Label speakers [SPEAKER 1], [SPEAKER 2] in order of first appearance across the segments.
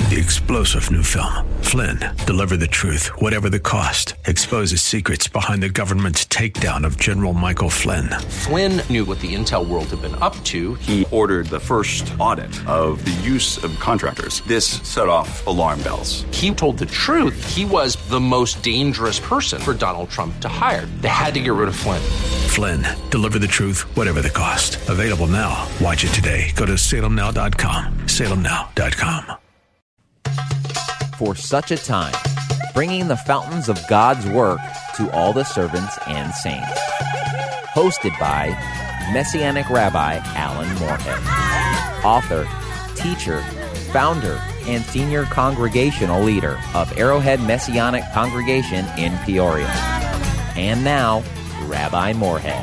[SPEAKER 1] The explosive new film, Flynn, deliver the truth, whatever the cost, exposes secrets behind the government's takedown of General Michael Flynn.
[SPEAKER 2] Flynn knew what the intel world had been up to.
[SPEAKER 3] He ordered the first audit of the use of contractors. This set off alarm bells.
[SPEAKER 2] He told the truth. He was the most dangerous person for Donald Trump to hire. They had to get rid of Flynn.
[SPEAKER 1] Flynn, deliver the truth, whatever the cost. Available now. Watch it today. Go to salemnow.com. salemnow.com.
[SPEAKER 4] For such a time, bringing the fountains of God's work to all the servants and saints. Hosted by Messianic Rabbi Alan Moorhead, author, teacher, founder, and senior congregational leader of Arrowhead Messianic Congregation in Peoria. And now, Rabbi Moorhead.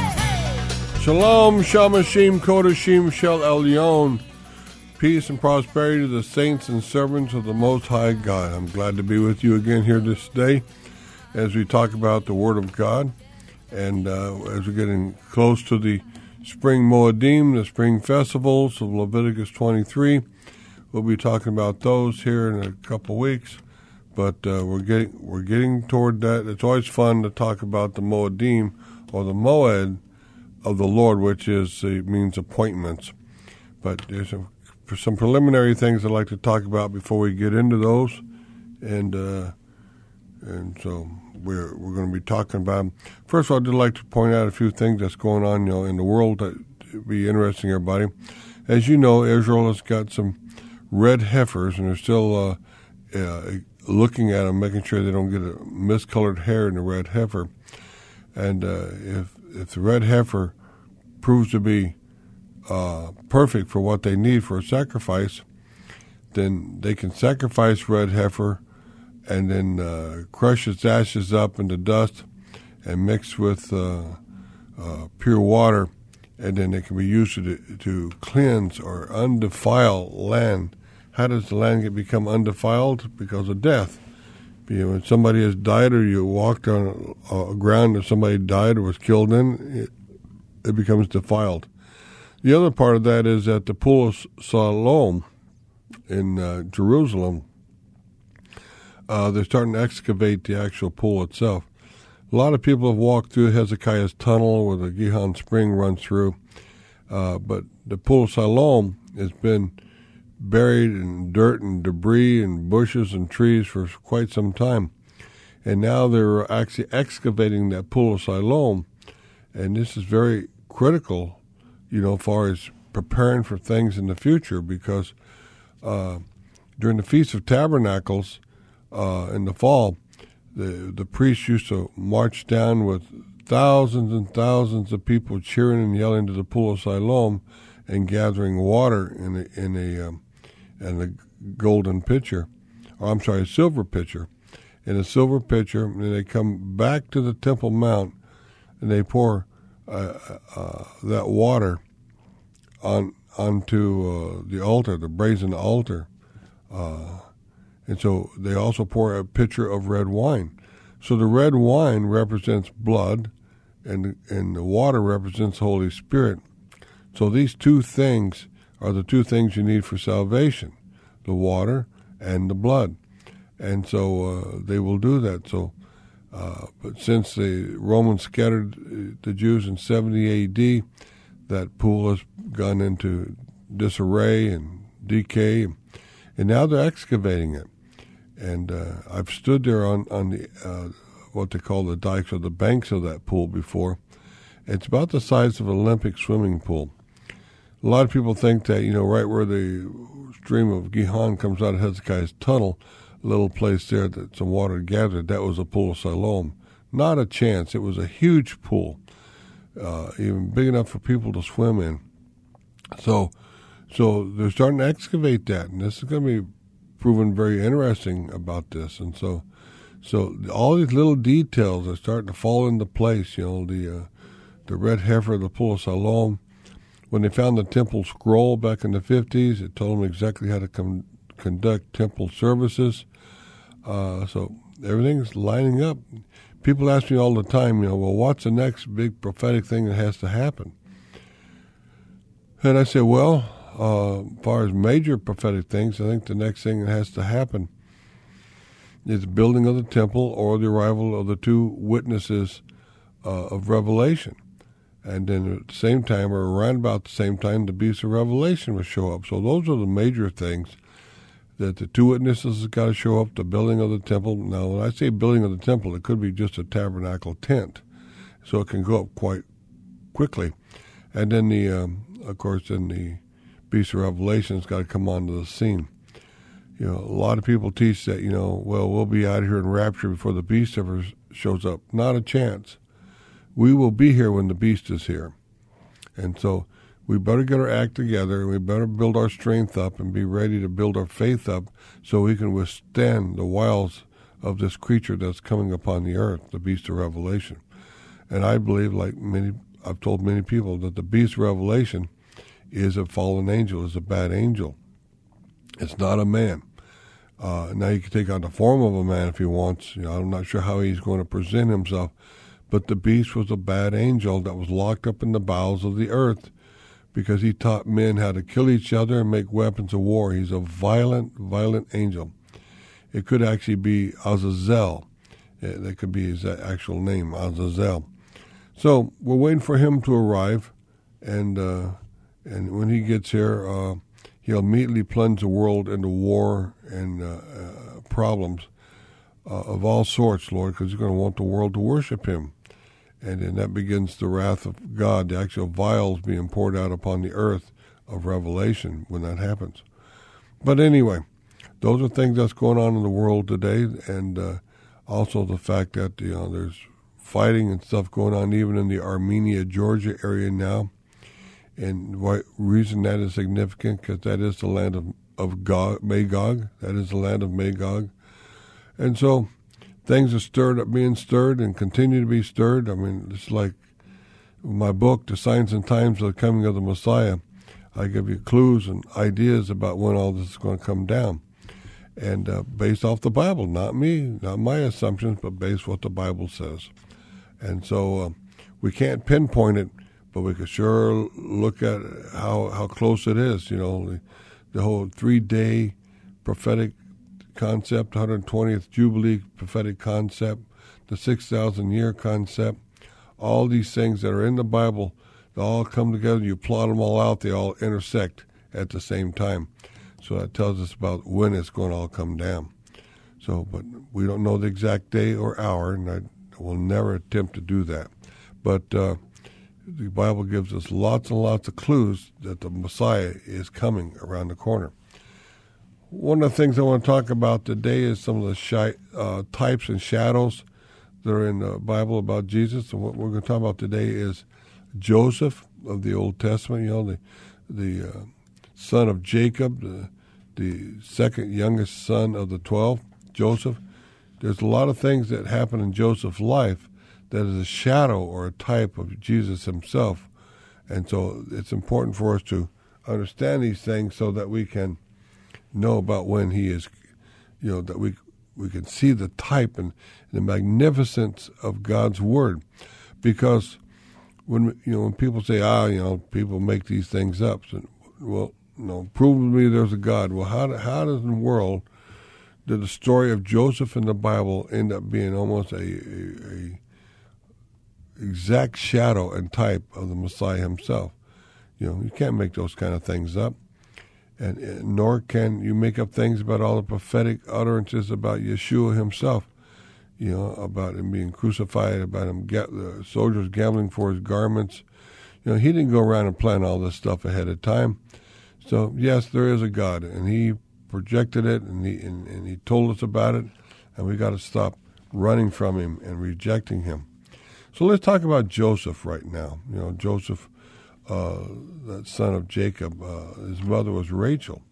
[SPEAKER 5] Shalom, Shamashim, Kodashim, Shel Elyon. Peace and prosperity to the saints and servants of the Most High God. I'm glad to be with you again here this day as we talk about the Word of God. And as we're getting close to the spring Moedim, the spring festivals of Leviticus 23, we'll be talking about those here in a couple weeks. But we're getting toward that. It's always fun to talk about the Moedim, or the Moed of the Lord, which means appointments. But there's some preliminary things I'd like to talk about before we get into those, and so we're going to be talking about them. First of all, I'd just like to point out a few things that's going on, in the world that would be interesting to everybody. As you know, Israel has got some red heifers, and they're still looking at them, making sure they don't get a miscolored hair in the red heifer. And if the red heifer proves to be perfect for what they need for a sacrifice, then they can sacrifice red heifer and then crush its ashes up into dust and mix with pure water, and then it can be used to cleanse or undefile land. How does the land become undefiled? Because of death. When somebody has died, or you walked on a ground that somebody died or was killed in, it becomes defiled. The other part of that is at the Pool of Siloam in Jerusalem, they're starting to excavate the actual pool itself. A lot of people have walked through Hezekiah's tunnel where the Gihon Spring runs through, but the Pool of Siloam has been buried in dirt and debris and bushes and trees for quite some time. And now they're actually excavating that Pool of Siloam, and this is very critical, as far as preparing for things in the future, because during the Feast of Tabernacles in the fall, the priests used to march down with thousands and thousands of people cheering and yelling to the Pool of Siloam and gathering water in a golden pitcher, a silver pitcher. In a silver pitcher, and they come back to the Temple Mount, and they pour that water onto the altar, the brazen altar. And so they also pour a pitcher of red wine. So the red wine represents blood, and the water represents the Holy Spirit. So these two things are the two things you need for salvation, the water and the blood. And so they will do that. So, but since the Romans scattered the Jews in 70 A.D., that pool has gone into disarray and decay, and now they're excavating it. And I've stood there on the what they call the dikes, or the banks of that pool before. It's about the size of an Olympic swimming pool. A lot of people think that, right where the stream of Gihon comes out of Hezekiah's tunnel, a little place there that some water gathered, that was a Pool of Siloam. Not a chance. It was a huge pool, even big enough for people to swim in. So they're starting to excavate that, and this is going to be proven very interesting about this. And so all these little details are starting to fall into place. The red heifer of the Pool of Siloam. When they found the temple scroll back in the 50s, it told them exactly how to conduct temple services. So everything's lining up. People ask me all the time, well, what's the next big prophetic thing that has to happen? And I say, well, far as major prophetic things, I think the next thing that has to happen is the building of the temple or the arrival of the two witnesses of Revelation. And then at the same time, or around about the same time, the beast of Revelation will show up. So those are the major things, that the two witnesses have got to show up, the building of the temple. Now, when I say building of the temple, it could be just a tabernacle tent, so it can go up quite quickly. And then of course, then the beast of Revelation has got to come onto the scene. A lot of people teach that, well, we'll be out here in rapture before the beast ever shows up. Not a chance. We will be here when the beast is here. And so we better get our act together, and we better build our strength up and be ready to build our faith up so we can withstand the wiles of this creature that's coming upon the earth, the beast of Revelation. And I believe, I've told many people, that the beast of Revelation is a fallen angel, is a bad angel. It's not a man. Now he can take on the form of a man if he wants. I'm not sure how he's going to present himself. But the beast was a bad angel that was locked up in the bowels of the earth because he taught men how to kill each other and make weapons of war. He's a violent, violent angel. It could actually be Azazel. That could be his actual name, Azazel. So we're waiting for him to arrive, and when he gets here, he'll immediately plunge the world into war and problems of all sorts, Lord, because he's going to want the world to worship him. And then that begins the wrath of God, the actual vials being poured out upon the earth of Revelation when that happens. But anyway, those are things that's going on in the world today, and also the fact that there's fighting and stuff going on even in the Armenia, Georgia area now. And what reason that is significant, because that is the land of Magog. That is the land of Magog. And so things are being stirred and continue to be stirred. I mean, it's like my book, The Signs and Times of the Coming of the Messiah. I give you clues and ideas about when all this is going to come down. And based off the Bible, not me, not my assumptions, but based what the Bible says. And so we can't pinpoint it, but we can sure look at how close it is. The whole 3-day prophetic concept, 120th Jubilee prophetic concept, the 6,000-year concept, all these things that are in the Bible, they all come together. You plot them all out, they all intersect at the same time. So that tells us about when it's going to all come down. So, but we don't know the exact day or hour, and I will never attempt to do that. But the Bible gives us lots and lots of clues that the Messiah is coming around the corner. One of the things I want to talk about today is some of the types and shadows that are in the Bible about Jesus. And what we're going to talk about today is Joseph of the Old Testament, the son of Jacob, the second youngest son of the 12, Joseph. There's a lot of things that happen in Joseph's life that is a shadow or a type of Jesus himself. And so it's important for us to understand these things so that we can know about when he is, that we can see the type and the magnificence of God's Word. Because when people say, people make these things up, so, well, prove to me there's a God. Well, how does in the world did the story of Joseph in the Bible end up being almost a exact shadow and type of the Messiah himself? You can't make those kind of things up. And nor can you make up things about all the prophetic utterances about Yeshua himself, about him being crucified, about him the soldiers gambling for his garments. He didn't go around and plan all this stuff ahead of time. So yes, there is a God, and he projected it, and he told us about it, and we got to stop running from him and rejecting him. So let's talk about Joseph right now. Joseph, the son of Jacob, his mother was Rachel.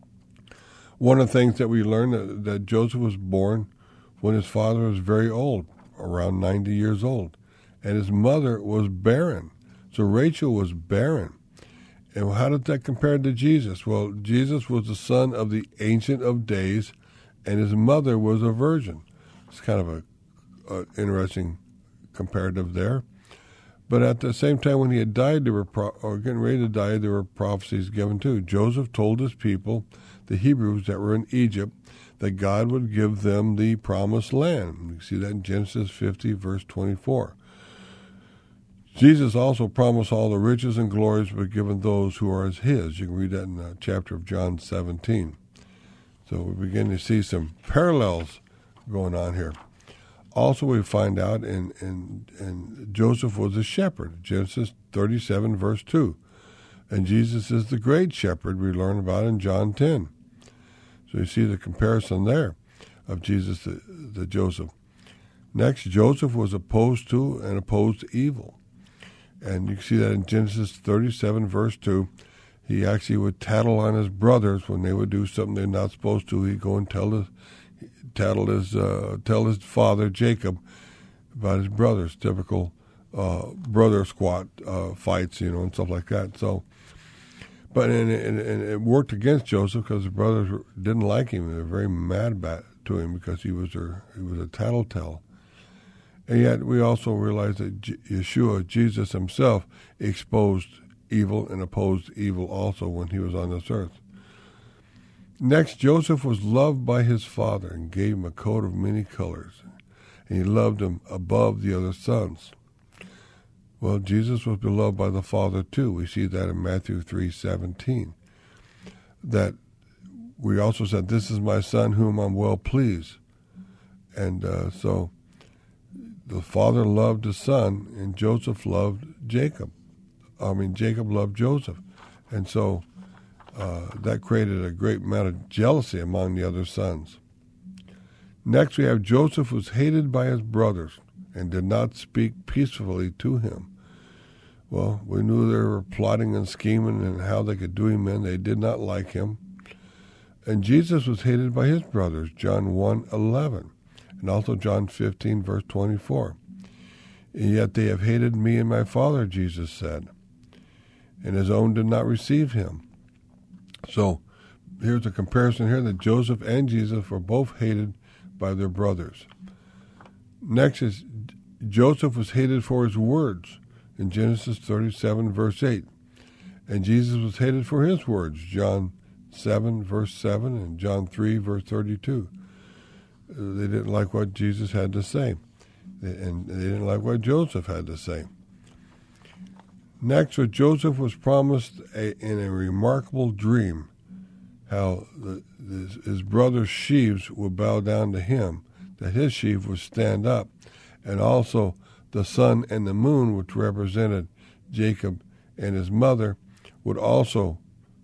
[SPEAKER 5] One of the things that we learned that Joseph was born when his father was very old, around 90 years old, and his mother was barren. So Rachel was barren. And how did that compare to Jesus? Well, Jesus was the son of the Ancient of Days, and his mother was a virgin. It's kind of a interesting comparative there. But at the same time, when he had died, or getting ready to die, there were prophecies given too. Joseph told his people, the Hebrews that were in Egypt, that God would give them the promised land. You see that in Genesis 50, verse 24. Jesus also promised all the riches and glories were given those who are as his. You can read that in the chapter of John 17. So we begin to see some parallels going on here. Also, we find out in Joseph was a shepherd, Genesis 37, verse 2. And Jesus is the great shepherd we learn about in John 10. So you see the comparison there of Jesus to Joseph. Next, Joseph was opposed to and opposed to evil. And you can see that in Genesis 37, verse 2. He actually would tattle on his brothers when they would do something they're not supposed to. He'd go and tell his father, Jacob, about his brothers, typical brother squat fights, and stuff like that. So, but and it worked against Joseph because the brothers didn't like him. They were very mad to him because he was a tattletale. And yet we also realize that Yeshua, Jesus himself, exposed evil and opposed evil also when he was on this earth. Next, Joseph was loved by his father and gave him a coat of many colors. And he loved him above the other sons. Well, Jesus was beloved by the Father too. We see that in Matthew 3:17. That we also said, "This is my son whom I'm well pleased." And so the Father loved the Son, and Joseph loved Jacob. Jacob loved Joseph. And so that created a great amount of jealousy among the other sons. Next, we have Joseph was hated by his brothers and did not speak peacefully to him. Well, we knew they were plotting and scheming and how they could do him in. They did not like him. And Jesus was hated by his brothers, John 1:11, and also John 15, verse 24. And yet they have hated me and my Father, Jesus said. And his own did not receive him. So here's a comparison here that Joseph and Jesus were both hated by their brothers. Next is Joseph was hated for his words in Genesis 37, verse 8. And Jesus was hated for his words, John 7, verse 7, and John 3, verse 32. They didn't like what Jesus had to say, and they didn't like what Joseph had to say. Next, Joseph was promised in a remarkable dream how his brother's sheaves would bow down to him, that his sheaf would stand up, and also the sun and the moon, which represented Jacob and his mother, would also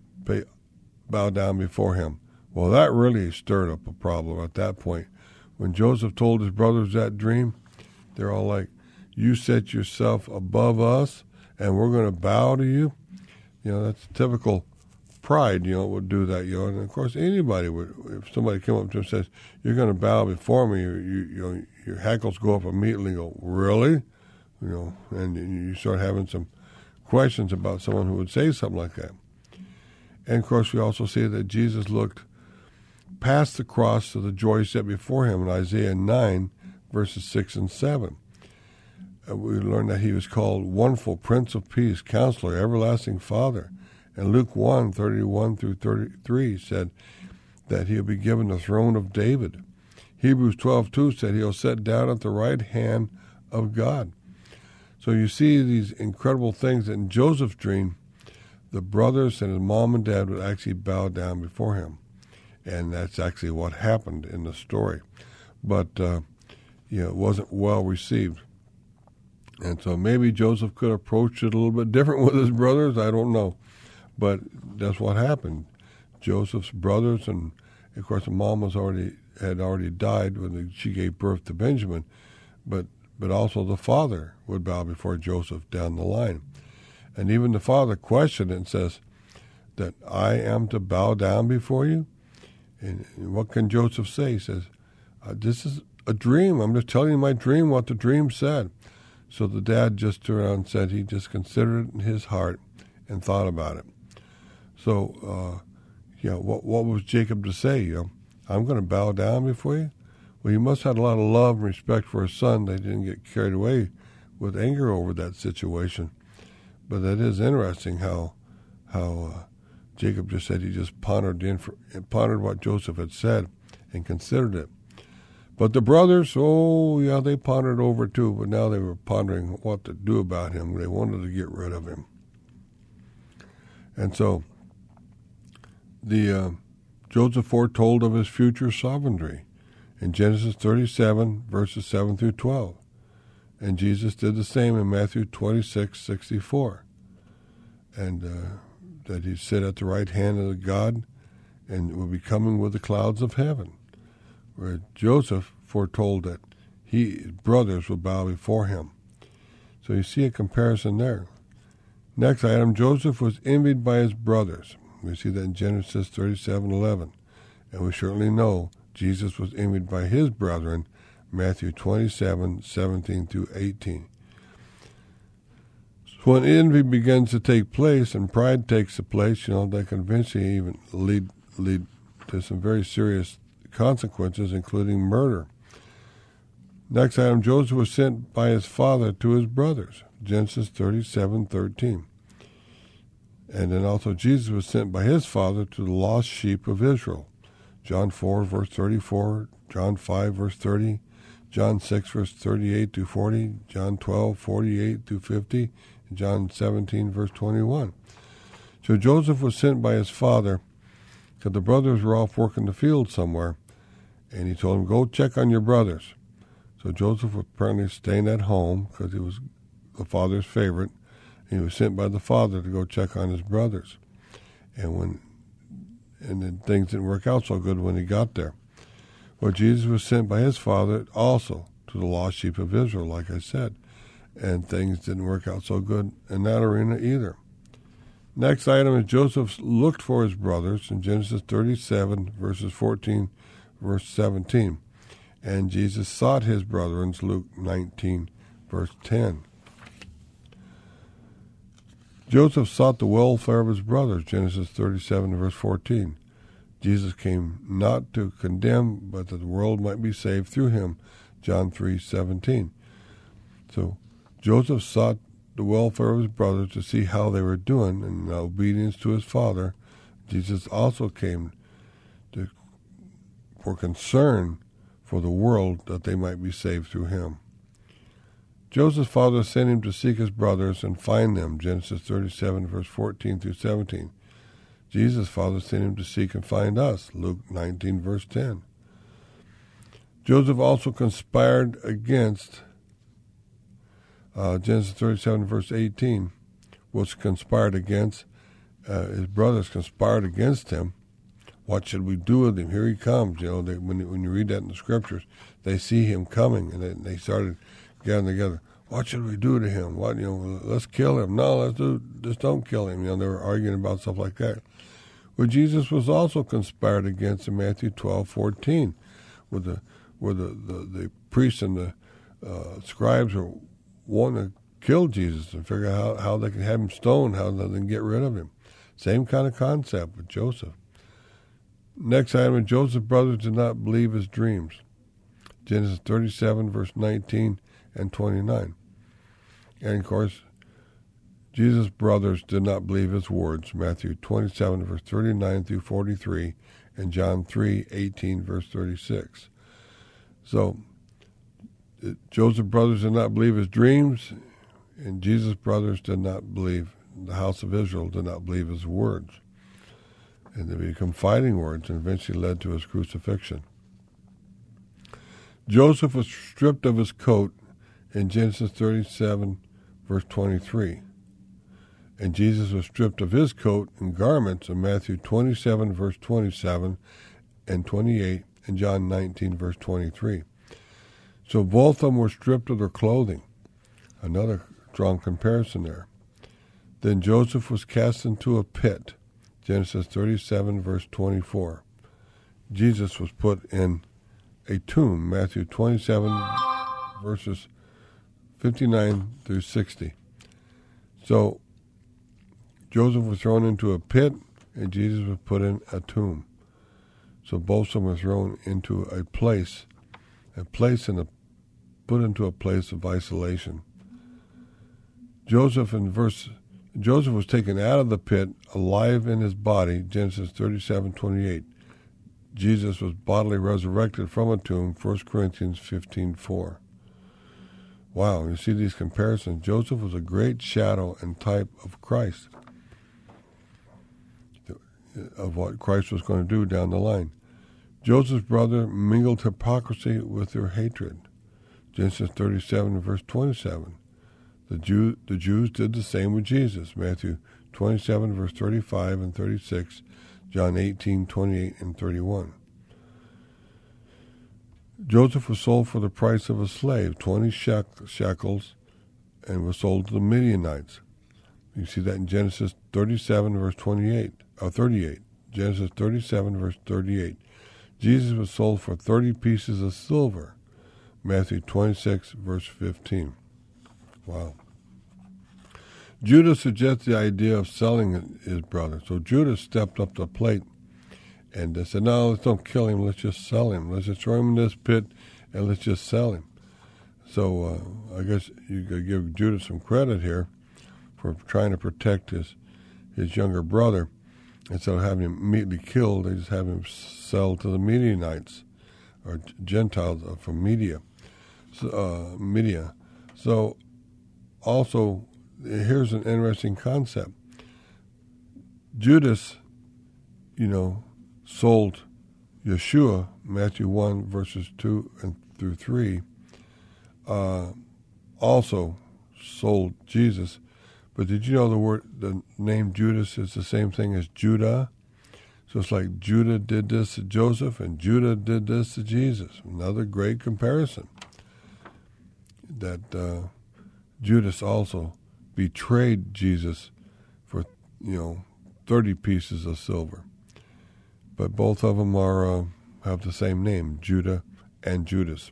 [SPEAKER 5] bow down before him. Well, that really stirred up a problem at that point. When Joseph told his brothers that dream, they're all like, "You set yourself above us, and we're going to bow to you." That's typical pride, would do that, And of course, anybody would, if somebody came up to him and says, "You're going to bow before me," your hackles go up immediately and go, "Really?" And you start having some questions about someone who would say something like that. And of course, we also see that Jesus looked past the cross to the joy set before him in Isaiah 9, verses 6 and 7. We learned that he was called Wonderful, Prince of Peace, Counselor, Everlasting Father. And Luke 1, 31 through 33 said that he'll be given the throne of David. Hebrews 12:2 said he'll sit down at the right hand of God. So you see these incredible things that in Joseph's dream, the brothers and his mom and dad would actually bow down before him. And that's actually what happened in the story. But, it wasn't well received. And so maybe Joseph could approach it a little bit different with his brothers. I don't know. But that's what happened. Joseph's brothers, and of course the mom had already died when she gave birth to Benjamin. But also the father would bow before Joseph down the line. And even the father questioned it and says that I am to bow down before you. And what can Joseph say? He says, "This is a dream. I'm just telling you my dream, what the dream said." So the dad just turned around and said he just considered it in his heart and thought about it. So, what was Jacob to say? I'm going to bow down before you? Well, he must have had a lot of love and respect for his son. They didn't get carried away with anger over that situation. But that is interesting how Jacob just said he just pondered what Joseph had said and considered it. But the brothers, they pondered over too, but now they were pondering what to do about him. They wanted to get rid of him. And so Joseph foretold of his future sovereignty in Genesis 37, verses 7 through 12. And Jesus did the same in Matthew 26:64. And that he'd sit at the right hand of God and will be coming with the clouds of heaven. Where Joseph foretold that his brothers would bow before him. So you see a comparison there. Next item, Joseph was envied by his brothers. We see that in Genesis 37:11. And we certainly know Jesus was envied by his brethren, Matthew 27:17 through 18. So when envy begins to take place and pride takes the place, that can eventually even lead to some very serious consequences, including murder. Next item, Joseph was sent by his father to his brothers, Genesis 37:13. And then also Jesus was sent by his father to the lost sheep of Israel, John 4, verse 34, John 5, verse 30, John 6, verse 38 to 40, John 12, 48 to 50, and John 17, verse 21. So Joseph was sent by his father because the brothers were off working the field somewhere, and he told him, go check on your brothers. So Joseph was apparently staying at home because he was the father's favorite, and he was sent by the father to go check on his brothers. And then things didn't work out so good when he got there. Well, Jesus was sent by his father also to the lost sheep of Israel, like I said, and things didn't work out so good in that arena either. Next item is Joseph looked for his brothers in Genesis 37, verses 14, verse 17. And Jesus sought his brethren, Luke 19, verse 10. Joseph sought the welfare of his brothers, Genesis 37, verse 14. Jesus came not to condemn, but that the world might be saved through him, John 3:17. So Joseph sought the welfare of his brothers to see how they were doing, and in obedience to his father, Jesus also came for concern for the world that they might be saved through him. Joseph's father sent him to seek his brothers and find them, Genesis 37, verse 14 through 17. Jesus' father sent him to seek and find us, Luke 19, verse 10. Joseph also conspired against, Genesis 37, verse 18, was conspired against. His brothers conspired against him. What should we do with him? Here he comes. When you read that in the scriptures, they see him coming, and they started gathering together. What should we do to him? Let's kill him. No, just don't kill him. They were arguing about stuff like that. Well, Jesus was also conspired against in Matthew 12:14, where the priests and the scribes were wanting to kill Jesus and figure out how they could have him stoned, how they can get rid of him. Same kind of concept with Joseph. Next item, Joseph's brothers did not believe his dreams. Genesis 37, verse 19 and 29. And, of course, Jesus' brothers did not believe his words. Matthew 27, verse 39 through 43, and John 3:18, verse 36. So, Joseph's brothers did not believe his dreams, and Jesus' brothers did not believe, the house of Israel did not believe his words. And they become fighting words and eventually led to his crucifixion. Joseph was stripped of his coat in Genesis 37, verse 23. And Jesus was stripped of his coat and garments in Matthew 27, verse 27 and 28, and John 19, verse 23. So both of them were stripped of their clothing. Another strong comparison there. Then Joseph was cast into a pit, Genesis 37, verse 24. Jesus was put in a tomb, Matthew 27, verses 59 through 60. So Joseph was thrown into a pit, and Jesus was put in a tomb. So both of them were thrown into put into a place of isolation. Joseph was taken out of the pit, alive in his body, Genesis 37:28. Jesus was bodily resurrected from a tomb, 1 Corinthians 15:4. Wow, you see these comparisons. Joseph was a great shadow and type of Christ, of what Christ was going to do down the line. Joseph's brother mingled hypocrisy with their hatred. Genesis 37 verse 27. The Jews did the same with Jesus. Matthew 27 verse 35 and 36. John 18:28 and 31. Joseph was sold for the price of a slave, 20 shekels, and was sold to the Midianites. You see that in Genesis 37 verse 38. Genesis 37 verse 38. Jesus was sold for 30 pieces of silver. Matthew 26 verse 15. Wow. Judas suggests the idea of selling his brother. So Judas stepped up to the plate and they said, no, let's don't kill him. Let's just sell him. Let's just throw him in this pit and let's just sell him. So I guess you could give Judas some credit here for trying to protect his younger brother. Instead of having him immediately killed, they just have him sell to the Midianites, or Gentiles from Media. So also, here's an interesting concept. Judas, sold Yeshua, Matthew 1, verses 2 and through 3, also sold Jesus. But did you know the name Judas is the same thing as Judah? So it's like Judah did this to Joseph and Judah did this to Jesus. Another great comparison. That Judas also betrayed Jesus for, 30 pieces of silver. But both of them have the same name, Judah and Judas.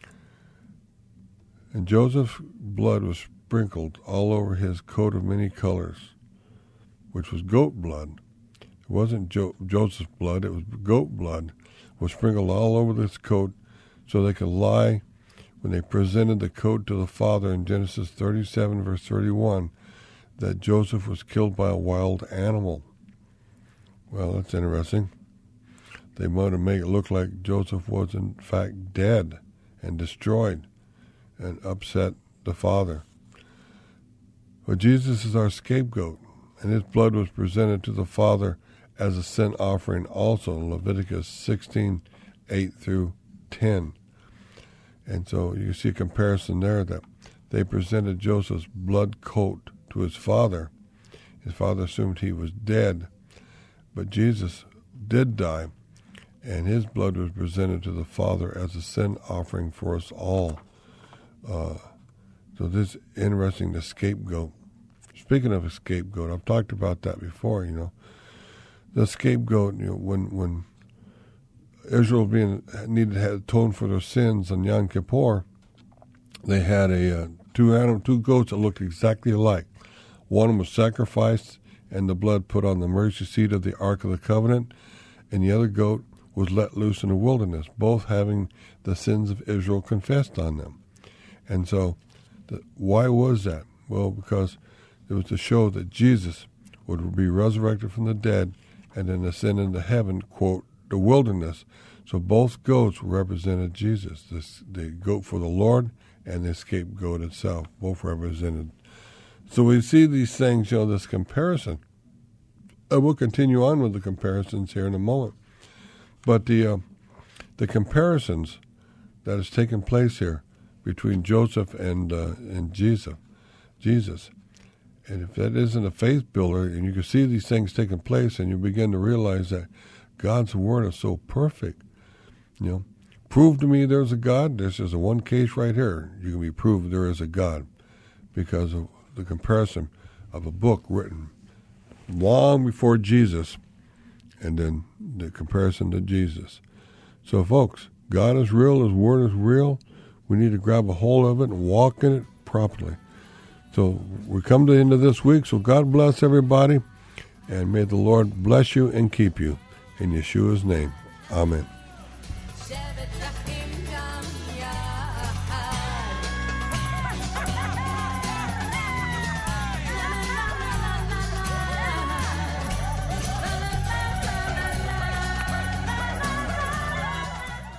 [SPEAKER 5] And Joseph's blood was sprinkled all over his coat of many colors, which was goat blood. It wasn't Joseph's blood, it was goat blood, was sprinkled all over this coat so they could lie when they presented the coat to the father in Genesis 37, verse 31, that Joseph was killed by a wild animal. Well, that's interesting. They wanted to make it look like Joseph was in fact dead and destroyed and upset the father. But Jesus is our scapegoat, and his blood was presented to the Father as a sin offering also in Leviticus 16, 8 through 10. And so you see a comparison there that they presented Joseph's blood coat to his father. His father assumed he was dead, but Jesus did die, and his blood was presented to the Father as a sin offering for us all. So this is interesting, the scapegoat. Speaking of a scapegoat, I've talked about that before, The scapegoat, when Israel needed to atone for their sins on Yom Kippur, they had two goats that looked exactly alike. One was sacrificed and the blood put on the mercy seat of the Ark of the Covenant, and the other goat was let loose in the wilderness, both having the sins of Israel confessed on them. And so, why was that? Well, because it was to show that Jesus would be resurrected from the dead and then ascend into heaven, quote, the wilderness. So both goats represented Jesus, the goat for the Lord and the scapegoat itself, both represented. So we see these things, this comparison. And we'll continue on with the comparisons here in a moment. But the comparisons that has taken place here between Joseph and Jesus. And if that isn't a faith builder, and you can see these things taking place, and you begin to realize that God's word is so perfect, prove to me there's a God. This is a one case right here. You can be proved there is a God because of the comparison of a book written long before Jesus, and then the comparison to Jesus. So, folks, God is real. His word is real. We need to grab a hold of it and walk in it properly. So we come to the end of this week, so God bless everybody, and may the Lord bless you and keep you. In Yeshua's name, amen.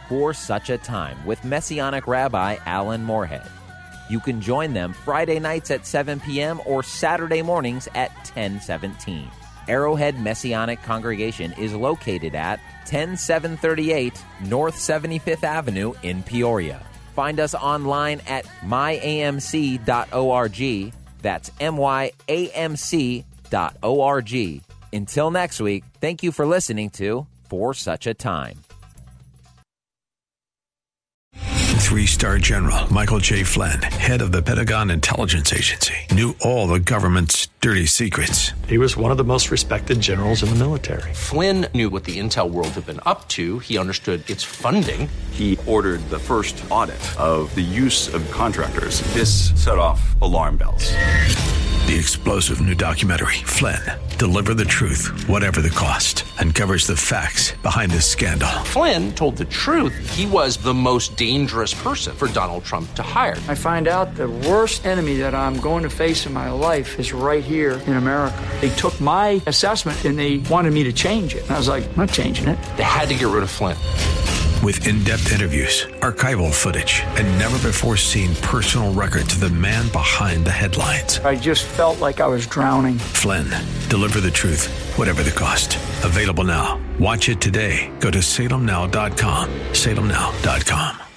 [SPEAKER 4] For Such a Time with Messianic Rabbi Alan Moorhead. You can join them Friday nights at 7 p.m. or Saturday mornings at 10:17. Arrowhead Messianic Congregation is located at 10738 North 75th Avenue in Peoria. Find us online at myamc.org. That's myamc.org. Until next week, thank you for listening to For Such a Time.
[SPEAKER 1] 3-star General Michael J. Flynn, head of the Pentagon Intelligence Agency, knew all the government's dirty secrets.
[SPEAKER 6] He was one of the most respected generals in the military.
[SPEAKER 2] Flynn knew what the intel world had been up to. He understood its funding.
[SPEAKER 3] He ordered the first audit of the use of contractors. This set off alarm bells.
[SPEAKER 1] The explosive new documentary, Flynn, Deliver the Truth, Whatever the Cost, uncovers the facts behind this scandal.
[SPEAKER 2] Flynn told the truth. He was the most dangerous person for Donald Trump to hire.
[SPEAKER 7] I find out the worst enemy that I'm going to face in my life is right here in America. They took my assessment and they wanted me to change it. And I was like, I'm not changing it.
[SPEAKER 2] They had to get rid of Flynn.
[SPEAKER 1] With in-depth interviews, archival footage, and never-before-seen personal records of the man behind the headlines.
[SPEAKER 7] I just felt like I was drowning.
[SPEAKER 1] Flynn, Deliver the Truth, Whatever the Cost. Available now. Watch it today. Go to salemnow.com. salemnow.com.